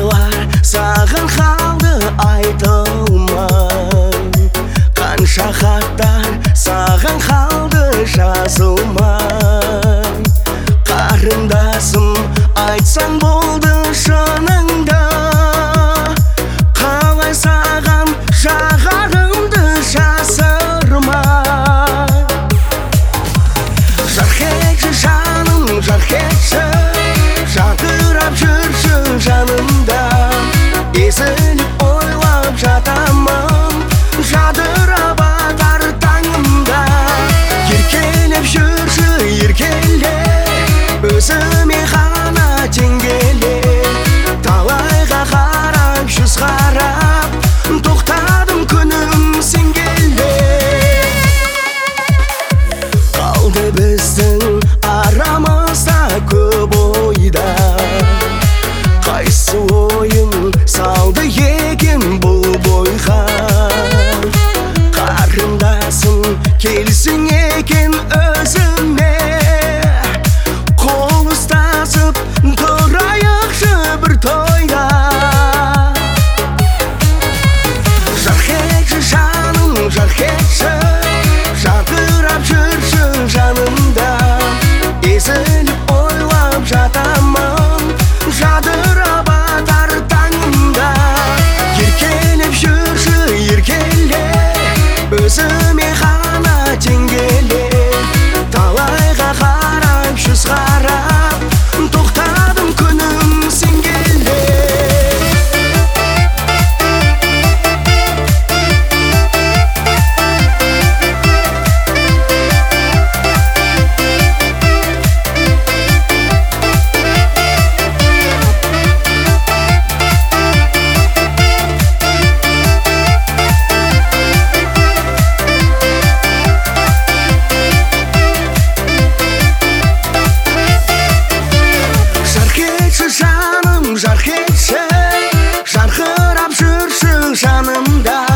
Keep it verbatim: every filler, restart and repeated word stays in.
Арулар саған қалды айтылмай, қанша хаттар саған қалды жазылмай. Қарындасым, айтсаң болды шыныңда, қалай саған жағарымды жасырмай. Жарқ етші жаным, жарқ етші, жадырап жүрші жанымда. Езіліп ойлап жатамын, жадырап атар таңымда. Еркелеп жүрші, еркелеп, өзіме ғана теңгелеп. Талайға қарап, жүз қарап, тоқтадым күнім сен келіп. Қалды біздің арамызда көп ойда, қайсы ойын салды екен бұл бойға. Қарындасым, келсін екен өзіме, қол ұстасып тұрайықшы бір тойда. Жарқ етші жаным, жарқ етші, жадырап жүрші жанымда. Езіліп ойлап жатамын, жадырап атар таңымда. Еркелеп жүрші, еркелеп, өзіме ғана теңгелеп. Талайға қарап, жүз қарап, тоқтадым күнім сен келіп. Жаным, жарқ етші, жарқырап жүрші жанымда.